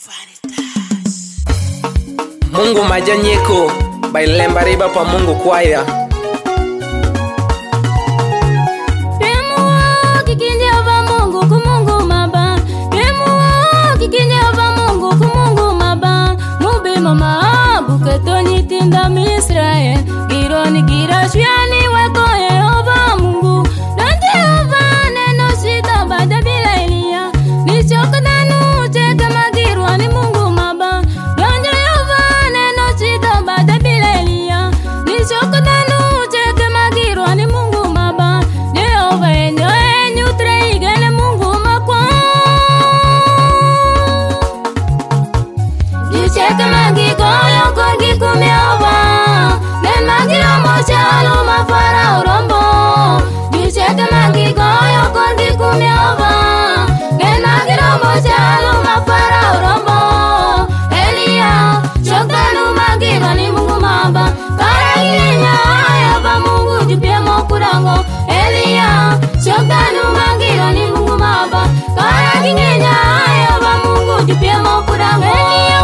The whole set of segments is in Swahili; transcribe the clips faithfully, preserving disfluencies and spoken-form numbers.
Mungu majanyeko bailemba riba pa Mungu kwaya. Mama buketoni tinda Israel gironi gira shuyani wako Yehova Mungu nande Yehova neno sita bada bila Elia ni chokdanu cheka magirwani Mungu maba nande Yehova neno sita bada bila Elia ni chokdanu cheka magirwani Mungu maba Yehova enyo enyu treigele Mungu makwa cheka magigo yokorgi kumyova nen magiro mochalo mafara urombo cheka magigo yokorgi kumyova nen magiro mochalo mafara urombo Elia chokanu magiro ni Mungu maba karagilenya ayaba Mungu jupye mokurango Elia chokanu magiro ni Mungu maba karagilenya ayaba Mungu jupye mokurango Elia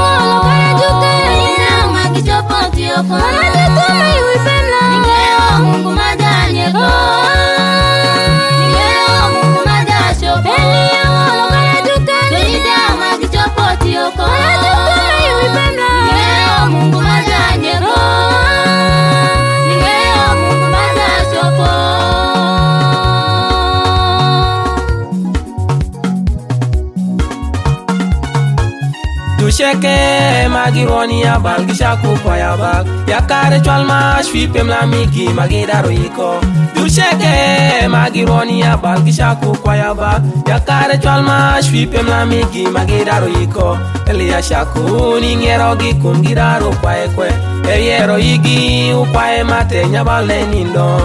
Mama tuma yuipemla Ningeo Mungu majanyeko Ningeo Mungu majasho Elia walo kaya duka Tuida magichopoti yoko Mama tuma yuipemla Ningeo Mungu majanyeko Ningeo Mungu majashopo Dusheke magironi ya balgisha kwa ya bag ya kare chwalma shwipem la migi magidaro iko Dusheke magironi ya balgisha kwa ya bag ya kare chwalma shwipem la migi magidaro iko Elia shaku ni ngero gi kumgidaro kwa ekwe Eyero igi ukwae mate nyabale nindo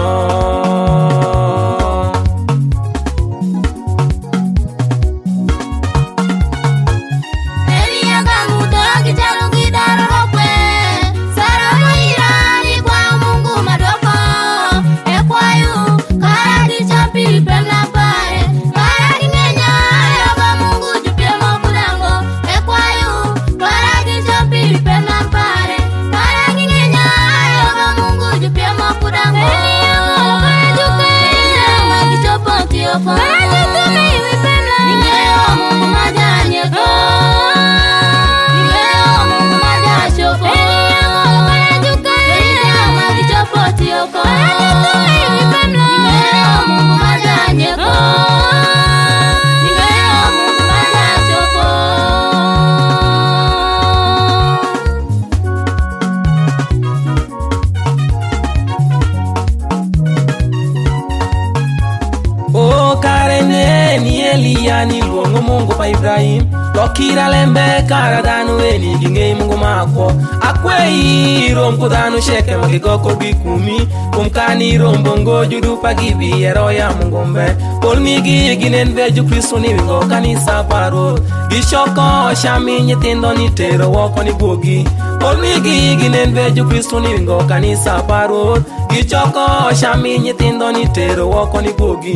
ni luongo Mungu pa Ibrahim Lokira lembe kara danu eni ginge Mungu mako Akwei rom kudanu sheke magigoko bikumi Kumkani rom bongo judu pagibi ero ya Mungu mbe Polmigi ginen veju Kristo ni wingo kanisa paro Gishoko shami nyetindo ni tero woko ni bogi Polmigi ginen veju Kristo ni wingo kanisa paro Gishoko shami nyetindo ni tero woko ni bogi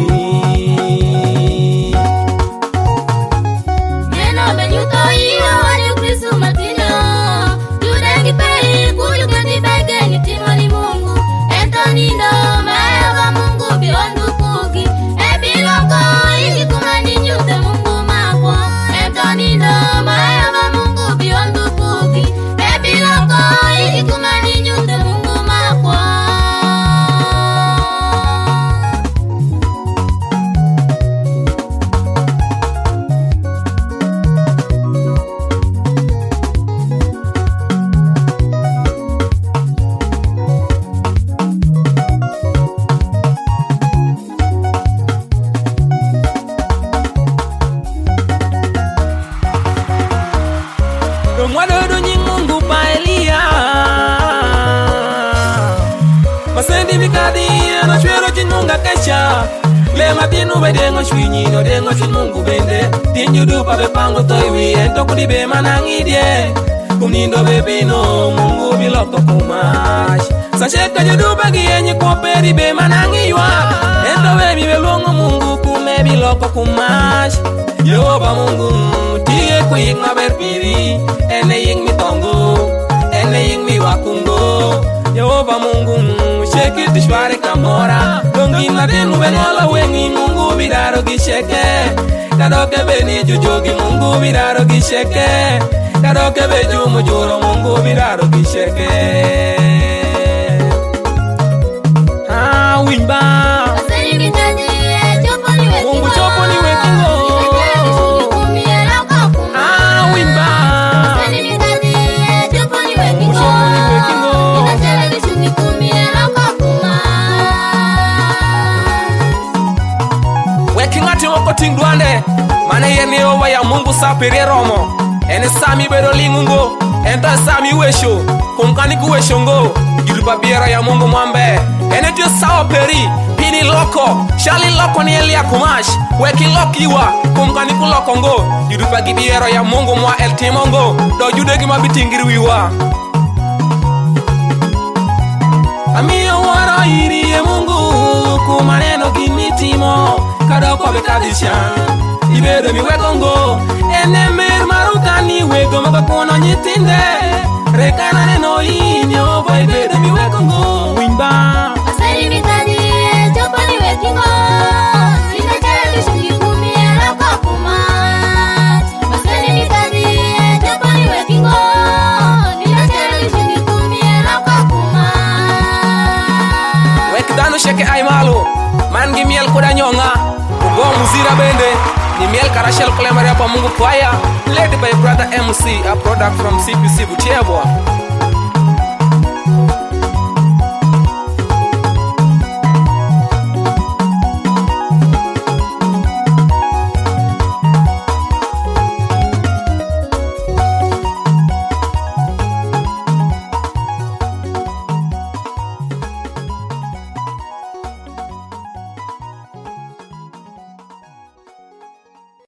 Benyuto iyo wali Kristo matino Judengi pei kuyu kati bege ni timoni Mungu Entonindo maeva Mungu biondu kugi Ebiloko iki kumani nyute Mungu makwa Entonindo maeva Mungu biondu kugi Ebiloko iki kumani nyute Mungu makwa Mwadodo nyi Mungu pa Elia Masendi mikadi na chwero chinunga kesha Le matinu bedengo shwinyi no dengo shin Mungu bende Tinju dupa bepango toiwi ento kudibe manangidye Kumnindo bebino Mungu biloko kumash Sasheka judupa gienye kwa peri be manangiwa Ento bebi belongo Mungu kume biloko kumash Yehova Mungu tiye ko yik maber piri ene yik mi tongo ene yik mi wakungo Yehova Mungu sheki tishware kamora dongi na denu benola wengi Mungu bidaro gisheke kadoke beni jujogi Mungu bidaro gisheke kadoke beju mujuro Mungu bidaro gisheke ah wimba Mungu chopo ni wekingo ah wimba Wekingati wako tingduande Mane yeni owa ya Mungu sapiri romo Ene sami bedo lingungo Enta sami wesho Kumkani kuwesho ngo Gilupa biera ya Mungu mwambe Ene dio sawa peri Pini loko Shali loko ni elia kumash Weki lokiwa Kumkani kuloko ngo Gilupa gibiera ya Mungu mwa el timongo Do jude gima bitingiri wiwa Amio waro iri ye Mungu Kumaneno kimitimo Kadoko bekadishan Ibedo mi wekongo Ene mer marukani wego makakono nyitinde Rekana neno inyo Boy ibedo mi wekongo Wimba Asali mitani Chopo ni wekingo Sina chere bishungi kumi Eloko kumat Asali mitani Chopo ni wekingo Sina chere bishungi kumi Eloko kumat Wekdano sheke ay malo Mangi miel kuda nyonga Ugo muzira bende Ni miel karashel kulemari hapa Mungu kwaya Led by brother M C A product from C P C Butiabwa